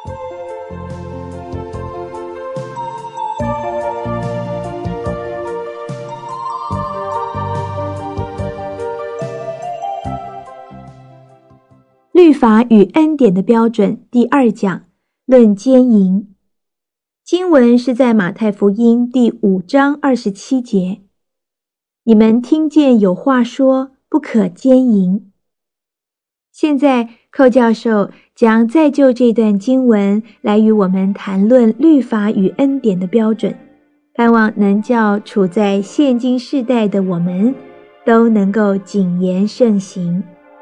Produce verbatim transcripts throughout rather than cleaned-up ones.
律法与恩典的标准第二讲，论奸淫。经文是在马太福音第五章二十七节。你们听见有话说，不可奸淫。现在寇教授将再就这段经文来与我们谈论律法与恩典的标准，盼望能叫处在现今世代的我们都能够谨言慎行。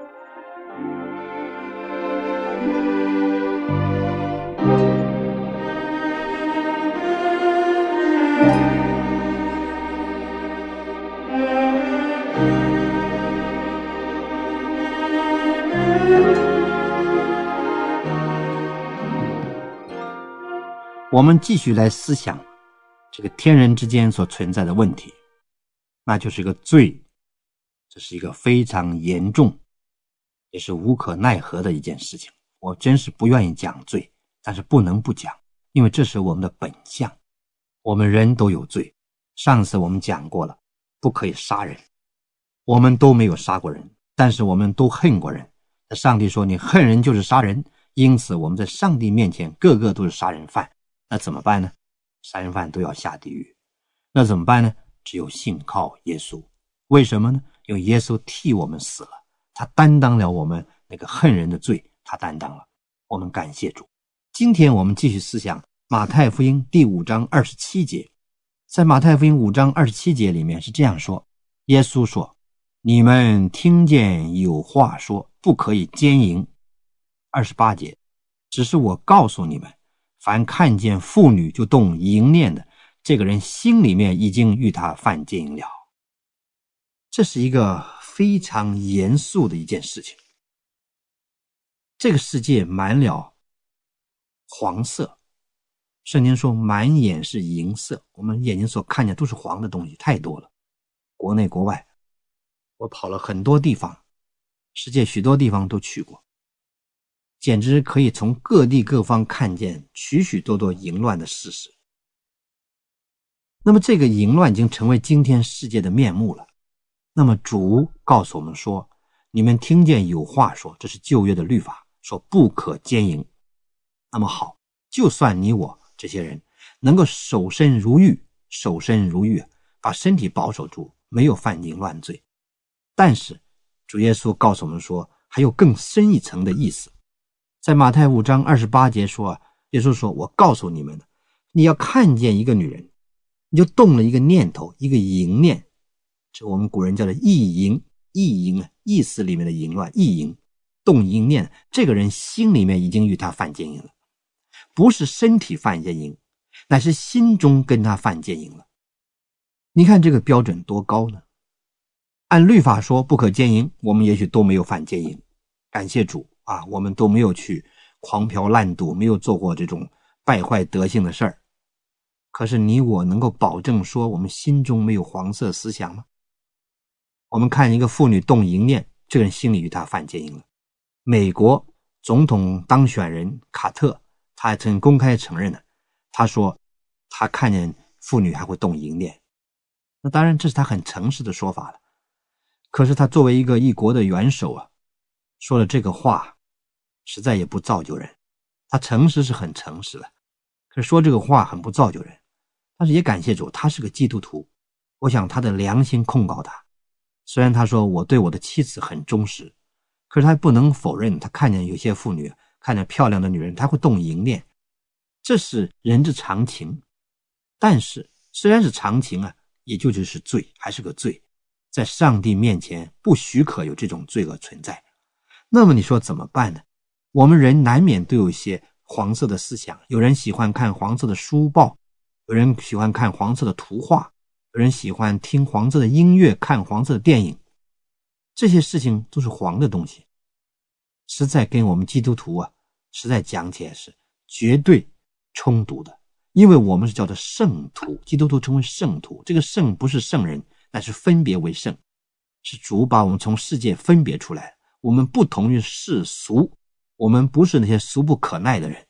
我们继续来思想这个天人之间所存在的问题，那就是一个罪，这是一个非常严重也是无可奈何的一件事情。我真是不愿意讲罪，但是不能不讲，因为这是我们的本相，我们人都有罪。上次我们讲过了，不可以杀人，我们都没有杀过人，但是我们都恨过人。上帝说你恨人就是杀人，因此我们在上帝面前个个都是杀人犯。那怎么办呢？杀人犯都要下地狱。那怎么办呢？只有信靠耶稣。为什么呢？因为耶稣替我们死了，他担当了我们那个恨人的罪，他担当了。我们感谢主。今天我们继续思想马太福音第五章二十七节。在马太福音五章二十七节里面是这样说，耶稣说，你们听见有话说，不可以奸淫。二十八节，只是我告诉你们，凡看见妇女就动淫念的，这个人心里面已经与他犯奸淫了。这是一个非常严肃的一件事情。这个世界满了黄色，圣经说满眼是银色，我们眼睛所看见都是黄的东西，太多了。国内国外，我跑了很多地方，世界许多地方都去过，简直可以从各地各方看见许许多多淫乱的事实。那么这个淫乱已经成为今天世界的面目了。那么主告诉我们说，你们听见有话说，这是旧约的律法，说不可奸淫。那么好，就算你我这些人能够守身如玉，守身如玉，把身体保守住，没有犯淫乱罪，但是主耶稣告诉我们说，还有更深一层的意思。在马太五章二十八节说，耶稣说，我告诉你们，你要看见一个女人，你就动了一个念头，一个淫念，这我们古人叫做意淫，意淫意思里面的淫乱，意淫，动淫念，这个人心里面已经与他犯奸淫了，不是身体犯奸淫，乃是心中跟他犯奸淫了。你看这个标准多高呢？按律法说不可奸淫，我们也许都没有犯奸淫，感谢主啊，我们都没有去狂嫖滥赌，没有做过这种败坏德性的事儿。可是你我能够保证说我们心中没有黄色思想吗？我们看一个妇女动淫念，这个人心里与他犯奸淫了。美国总统当选人卡特，他还曾公开承认了，他说他看见妇女还会动淫念。那当然这是他很诚实的说法了。可是他作为一个一国的元首啊，说了这个话实在也不造就人。他诚实是很诚实的，可是说这个话很不造就人。但是也感谢主，他是个基督徒，我想他的良心控告他。虽然他说我对我的妻子很忠实，可是他不能否认，他看见有些妇女，看见漂亮的女人，他会动淫念，这是人之常情。但是虽然是常情啊，也就只是罪，还是个罪，在上帝面前不许可有这种罪恶存在。那么你说怎么办呢？我们人难免都有一些黄色的思想，有人喜欢看黄色的书报，有人喜欢看黄色的图画，有人喜欢听黄色的音乐，看黄色的电影，这些事情都是黄的东西，实在跟我们基督徒啊，实在讲起来是绝对冲突的。因为我们是叫做圣徒，基督徒成为圣徒，这个圣不是圣人，乃是分别为圣，是主把我们从世界分别出来，我们不同于世俗，我们不是那些俗不可耐的人，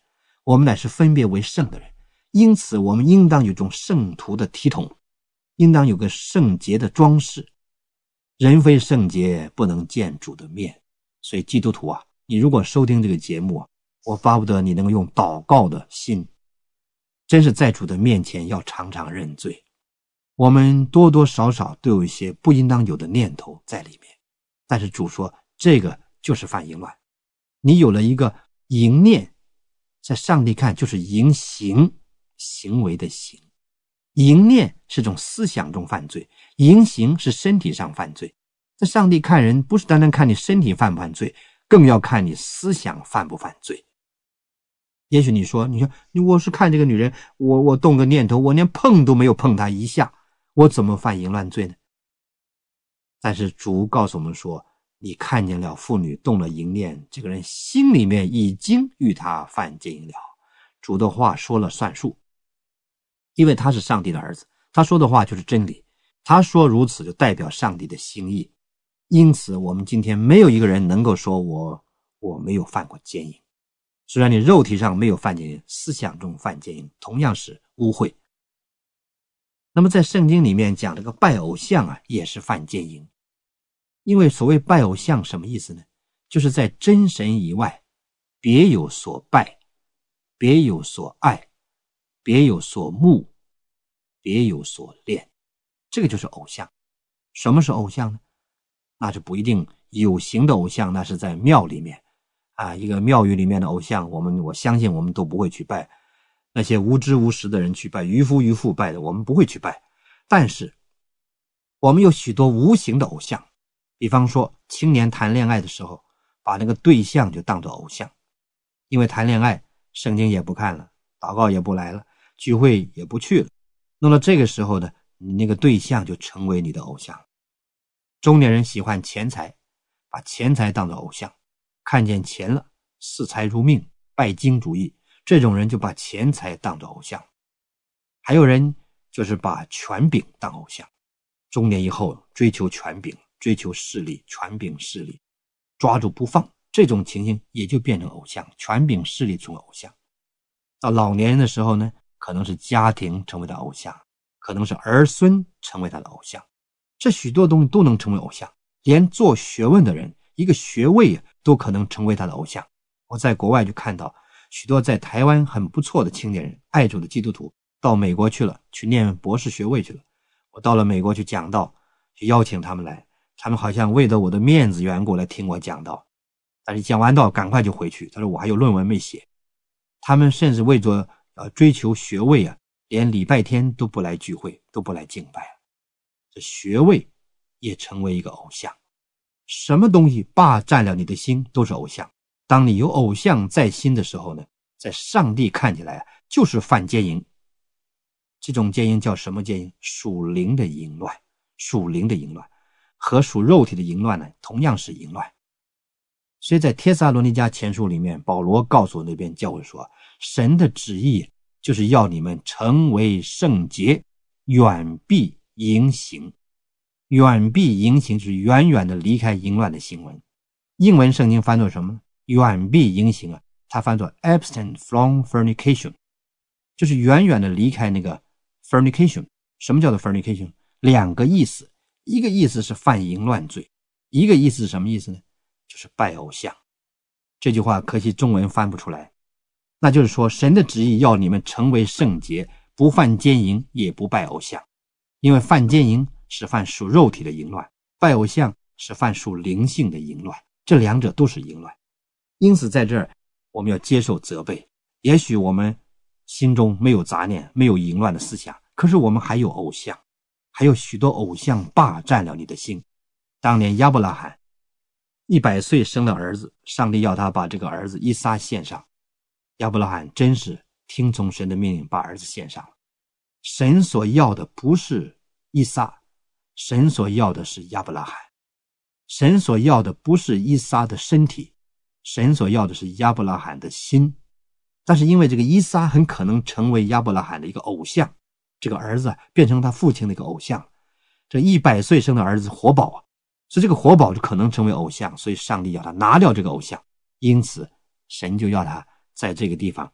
我们乃是分别为圣的人，因此我们应当有种圣徒的体统，应当有个圣洁的装饰。人非圣洁，不能见主的面。所以基督徒啊，你如果收听这个节目啊，我巴不得你能够用祷告的心，真是在主的面前要常常认罪。我们多多少少都有一些不应当有的念头在里面，但是主说这个就是犯淫乱。你有了一个淫念，在上帝看就是淫行，行为的行。淫念是种思想中犯罪，淫行是身体上犯罪。在上帝看人，不是单单看你身体犯不犯罪，更要看你思想犯不犯罪。也许你说，你说我是看这个女人，我我动个念头，我连碰都没有碰她一下，我怎么犯淫乱罪呢？但是主告诉我们说，你看见了妇女动了淫念，这个人心里面已经与她犯奸淫了。主的话说了算数，因为他是上帝的儿子，他说的话就是真理，他说如此就代表上帝的心意。因此我们今天没有一个人能够说我我没有犯过奸淫。虽然你肉体上没有犯奸淫，思想中犯奸淫同样是污秽。那么在圣经里面讲这个拜偶像啊，也是犯奸淫。因为所谓拜偶像什么意思呢？就是在真神以外别有所拜，别有所爱，别有所慕，别有所恋，这个就是偶像。什么是偶像呢？那就不一定有形的偶像，那是在庙里面啊，一个庙宇里面的偶像，我们我相信我们都不会去拜。那些无知无识的人去拜，渔夫渔妇拜的，我们不会去拜。但是我们有许多无形的偶像，比方说青年谈恋爱的时候，把那个对象就当作偶像。因为谈恋爱，圣经也不看了，祷告也不来了，聚会也不去了，那么这个时候呢，你那个对象就成为你的偶像。中年人喜欢钱财，把钱财当作偶像，看见钱了，视财如命，拜金主义，这种人就把钱财当作偶像。还有人就是把权柄当偶像，中年以后追求权柄，追求势力，权柄势力抓住不放，这种情形也就变成偶像，权柄势力成为偶像。到老年人的时候呢，可能是家庭成为他偶像，可能是儿孙成为他的偶像，这许多东西都能成为偶像。连做学问的人，一个学位都可能成为他的偶像。我在国外就看到许多在台湾很不错的青年人，爱主的基督徒，到美国去了，去念博士学位去了。我到了美国去讲道，去邀请他们来，他们好像为了我的面子缘故来听我讲道，但是讲完道赶快就回去，他说我还有论文没写。他们甚至为着呃追求学位啊，连礼拜天都不来聚会，都不来敬拜。这学位也成为一个偶像。什么东西霸占了你的心都是偶像。当你有偶像在心的时候呢，在上帝看起来就是犯奸淫。这种奸淫叫什么奸淫？属灵的淫乱。属灵的淫乱和属肉体的淫乱呢，同样是淫乱。所以在帖撒罗尼迦前书里面，保罗告诉那边教会说，神的旨意就是要你们成为圣洁，远避淫行。远避淫行就是远远的离开淫乱的行为。英文圣经翻作什么？远避淫行啊，它翻作 abstain from fornication， 就是远远的离开那个 fornication。 什么叫做 fornication？ 两个意思，一个意思是犯淫乱罪，一个意思是什么意思呢？就是拜偶像。这句话可惜中文翻不出来，那就是说神的旨意要你们成为圣洁，不犯奸淫，也不拜偶像。因为犯奸淫是犯属肉体的淫乱，拜偶像是犯属灵性的淫乱，这两者都是淫乱。因此在这儿我们要接受责备。也许我们心中没有杂念，没有淫乱的思想，可是我们还有偶像，还有许多偶像霸占了你的心。当年亚伯拉罕一百岁生了儿子，上帝要他把这个儿子以撒献上，亚伯拉罕真是听从神的命令把儿子献上了。神所要的不是以撒，神所要的是亚伯拉罕。神所要的不是以撒的身体，神所要的是亚伯拉罕的心。但是因为这个以撒很可能成为亚伯拉罕的一个偶像，这个儿子变成他父亲的一个偶像，这一百岁生的儿子活宝啊，所以这个活宝就可能成为偶像，所以上帝要他拿掉这个偶像。因此神就要他在这个地方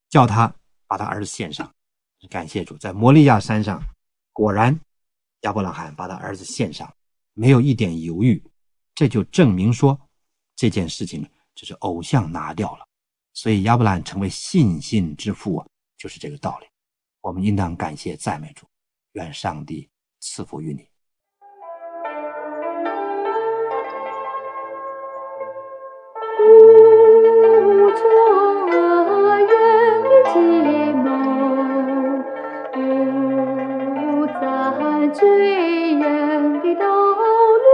叫他把他儿子献上。感谢主，在摩利亚山上，果然亚伯拉罕把他儿子献上，没有一点犹豫。这就证明说这件事情就是偶像拿掉了，所以亚伯拉罕成为信心之父啊，就是这个道理。我们应当感谢赞美主，愿上帝赐福于你。 不做人的计谋，不再追人的道路，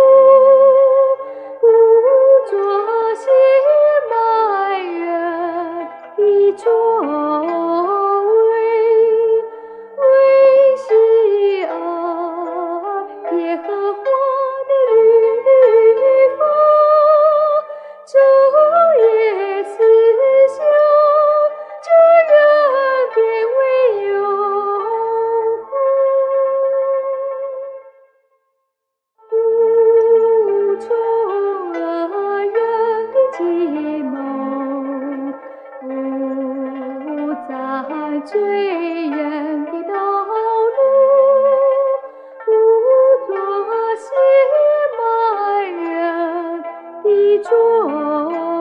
不做戏卖人的作为，为喜爱耶和华的律法，昼夜思想，这人便为有福。不从恶人的计谋，不再追人的道路，不做戏卖人的作